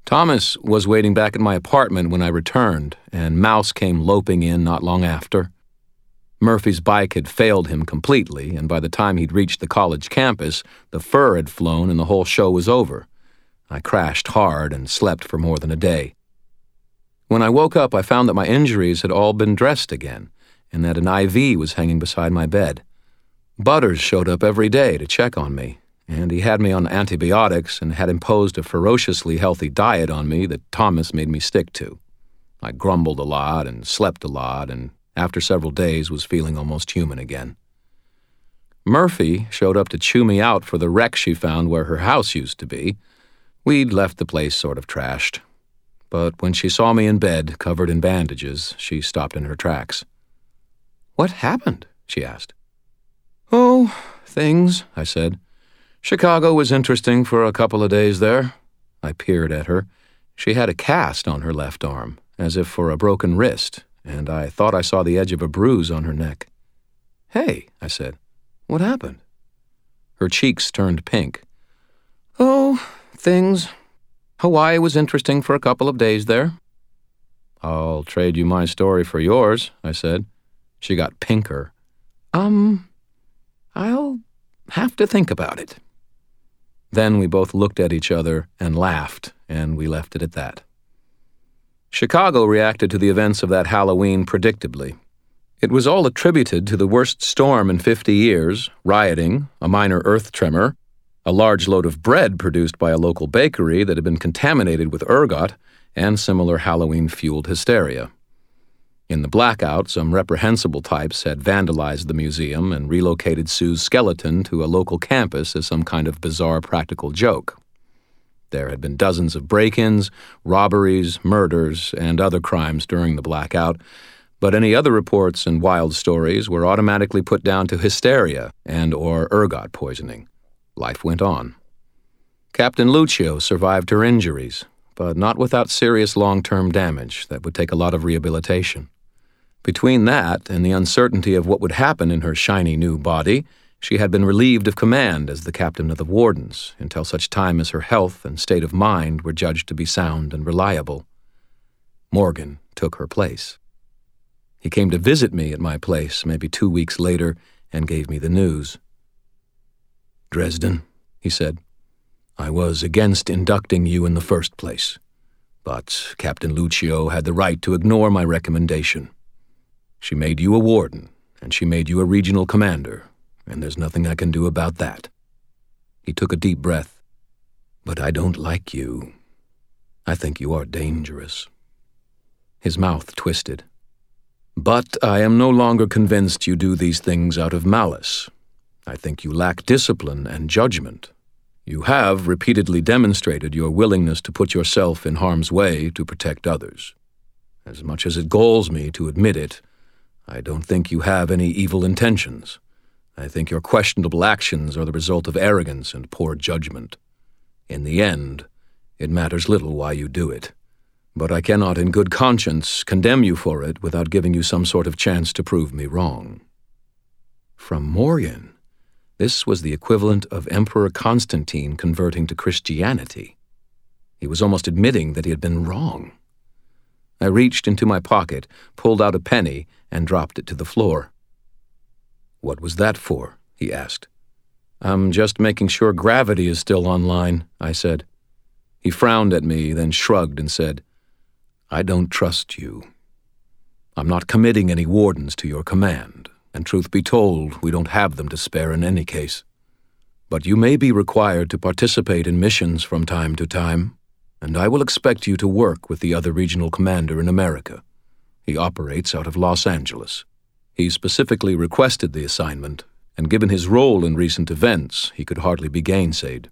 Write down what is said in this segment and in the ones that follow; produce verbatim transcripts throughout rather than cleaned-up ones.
Thomas was waiting back at my apartment when I returned, and Mouse came loping in not long after. Murphy's bike had failed him completely, and by the time he'd reached the college campus, the fur had flown and the whole show was over. I crashed hard and slept for more than a day. When I woke up, I found that my injuries had all been dressed again, and that an I V was hanging beside my bed. Butters showed up every day to check on me, and he had me on antibiotics and had imposed a ferociously healthy diet on me that Thomas made me stick to. I grumbled a lot and slept a lot, and after several days was feeling almost human again. Murphy showed up to chew me out for the wreck she found where her house used to be. We'd left the place sort of trashed. But when she saw me in bed, covered in bandages, she stopped in her tracks. "What happened?" she asked. "Oh, things," I said. "Chicago was interesting for a couple of days there." I peered at her. She had a cast on her left arm, as if for a broken wrist, and I thought I saw the edge of a bruise on her neck. "Hey," I said, "what happened?" Her cheeks turned pink. "Oh, things. Hawaii was interesting for a couple of days there." "I'll trade you my story for yours," I said. She got pinker. Um, I'll have to think about it." Then we both looked at each other and laughed, and we left it at that. Chicago reacted to the events of that Halloween predictably. It was all attributed to the worst storm in fifty years, rioting, a minor earth tremor, a large load of bread produced by a local bakery that had been contaminated with ergot, and similar Halloween-fueled hysteria. In the blackout, some reprehensible types had vandalized the museum and relocated Sue's skeleton to a local campus as some kind of bizarre practical joke. There had been dozens of break-ins, robberies, murders, and other crimes during the blackout, but any other reports and wild stories were automatically put down to hysteria and or ergot poisoning. Life went on. Captain Lucio survived her injuries, but not without serious long-term damage that would take a lot of rehabilitation. Between that and the uncertainty of what would happen in her shiny new body, she had been relieved of command as the captain of the wardens until such time as her health and state of mind were judged to be sound and reliable. Morgan took her place. He came to visit me at my place maybe two weeks later and gave me the news. "Dresden," he said, "I was against inducting you in the first place, but Captain Lucio had the right to ignore my recommendation. She made you a warden, and she made you a regional commander, and there's nothing I can do about that." He took a deep breath. "But I don't like you. I think you are dangerous." His mouth twisted. "But I am no longer convinced you do these things out of malice. I think you lack discipline and judgment. You have repeatedly demonstrated your willingness to put yourself in harm's way to protect others. As much as it galls me to admit it, I don't think you have any evil intentions. I think your questionable actions are the result of arrogance and poor judgment. In the end, it matters little why you do it. But I cannot in good conscience condemn you for it without giving you some sort of chance to prove me wrong." From Morgan, this was the equivalent of Emperor Constantine converting to Christianity. He was almost admitting that he had been wrong. I reached into my pocket, pulled out a penny, and dropped it to the floor. "What was that for?" he asked. "I'm just making sure gravity is still online," I said. He frowned at me, then shrugged and said, "I don't trust you. I'm not committing any wardens to your command, and truth be told, we don't have them to spare in any case. But you may be required to participate in missions from time to time, and I will expect you to work with the other regional commander in America. He operates out of Los Angeles. He specifically requested the assignment, and given his role in recent events, he could hardly be gainsaid."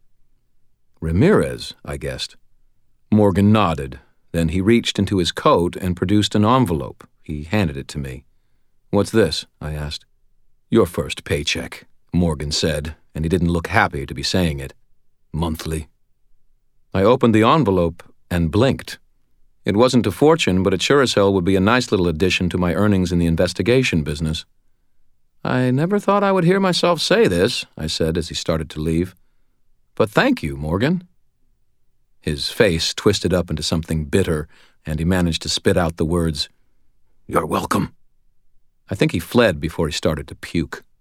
"Ramirez," I guessed. Morgan nodded. Then he reached into his coat and produced an envelope. He handed it to me. "What's this?" I asked. "Your first paycheck," Morgan said, and he didn't look happy to be saying it. "Monthly." I opened the envelope and blinked. It wasn't a fortune, but it sure as hell would be a nice little addition to my earnings in the investigation business. "I never thought I would hear myself say this," I said as he started to leave. "But thank you, Morgan." His face twisted up into something bitter, and he managed to spit out the words, "You're welcome." I think he fled before he started to puke.